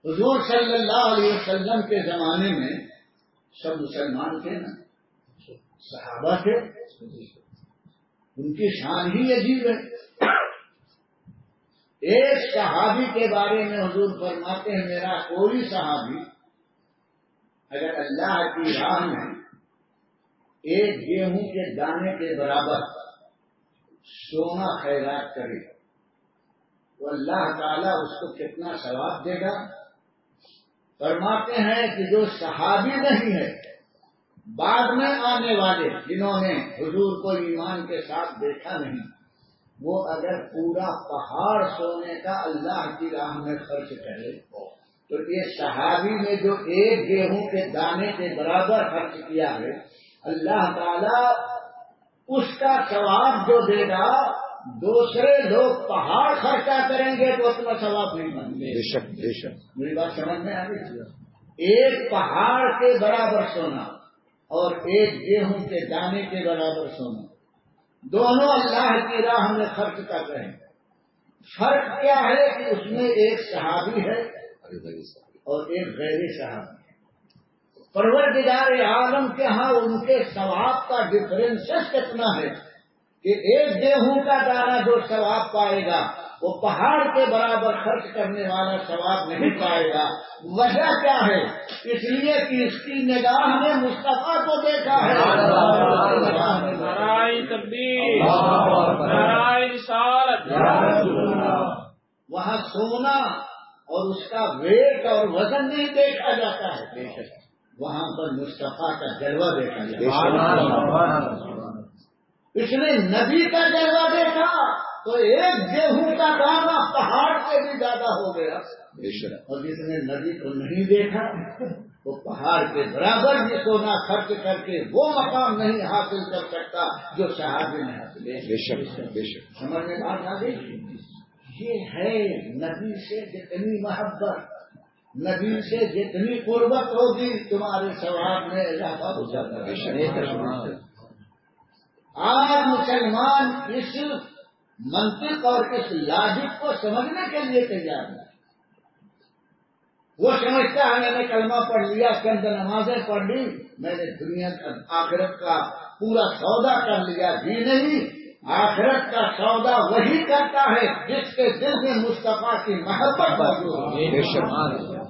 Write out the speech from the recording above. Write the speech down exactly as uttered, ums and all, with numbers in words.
حضور صلی اللہ علیہ وسلم کے زمانے میں سب مسلمان تھے نا، صحابہ تھے، ان کی شان ہی عجیب ہے۔ ایک صحابی کے بارے میں حضور فرماتے ہیں میرا کوئی صحابی اگر اللہ کی راہ میں ایک گیہوں کے دانے کے برابر سونا خیرات کرے تو اللہ تعالیٰ اس کو کتنا ثواب دے گا؟ فرماتے ہیں کہ جو صحابی نہیں ہے، بعد میں آنے والے جنہوں نے حضور کو ایمان کے ساتھ دیکھا نہیں، وہ اگر پورا پہاڑ سونے کا اللہ کی راہ میں خرچ کرے تو یہ صحابی نے جو ایک گیہوں کے دانے کے برابر خرچ کیا ہے، اللہ تعالیٰ اس کا ثواب جو دے گا، دوسرے لوگ پہاڑ خرچہ کریں گے تو اتنا ثواب نہیں مانگے۔ بے شک بے شک میری بات سمجھ میں آ گئی؟ ایک پہاڑ کے برابر سونا اور ایک گیہوں کے دانے کے برابر سونا، دونوں اللہ کی راہ میں خرچ کر رہے ہیں۔ فرق کیا ہے کہ اس میں ایک صحابی ہے اور ایک غیر صحابی ہے۔ پروردگار عالم کے ہاں ان کے ثواب کا ڈفرینس کتنا ہے کہ ایک گیہوں کا دانہ جو ثواب پائے گا وہ پہاڑ کے برابر خرچ کرنے والا ثواب نہیں پائے گا۔ وجہ کیا ہے؟ اس لیے کہ اس کی نگاہ نے مصطفیٰ کو دیکھا ہے۔ نعرہ تکبیر، نعرہ رسالت۔ وہاں سونا اور اس کا ویٹ اور وزن نہیں دیکھا جاتا ہے، وہاں پر مصطفیٰ کا جلوہ دیکھا جاتا ہے۔ اس نے نبی کا جلوہ دیکھا تو ایک گیہوں کا دانہ پہاڑ سے بھی زیادہ ہو گیا، اور جس نے نبی کو نہیں دیکھا وہ پہاڑ کے برابر بھی سونا خرچ کر کے وہ مقام نہیں حاصل کر سکتا جو صحابی نے حاصل کیا۔ سمجھ میں بات آ گئی؟ یہ ہے نبی سے جتنی محبت، نبی سے جتنی قربت ہوگی تمہارے ثواب میں اضافہ ہو جاتا ہے۔ آج مسلمان اس منطق اور اس لاجک کو سمجھنے کے لیے تیار ہے۔ وہ سمجھتا ہے میں نے کلمہ پڑھ لیا، چند نمازیں پڑھ لی، میں نے دنیا کا آخرت کا پورا سودا کر لیا۔ جی نہیں، آخرت کا سودا وہی کرتا ہے جس کے دل میں مصطفیٰ کی محبت موجود ہے۔